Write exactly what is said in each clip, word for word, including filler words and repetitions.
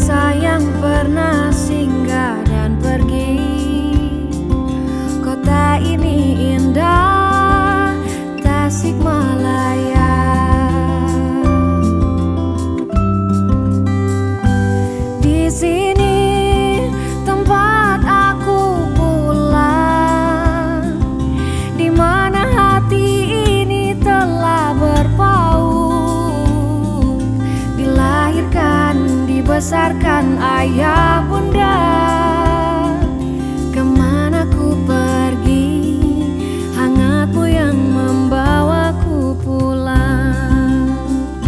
kisah yang pernah singgah dan pergi. Kota ini indah, Tasikmalaya. Di sini tempat aku pulang, di mana hati ini telah berpaut, dilahirkan, dibesarkan ayah bunda. Kemana ku pergi, hangatmu yang membawaku pulang.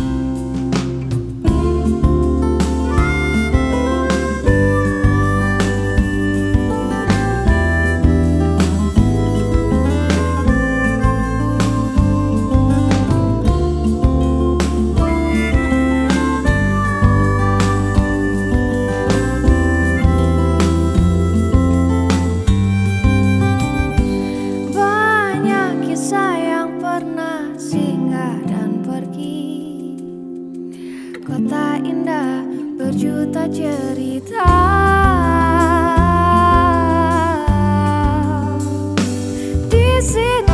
Singgah dan pergi, kota indah berjuta cerita. Di sini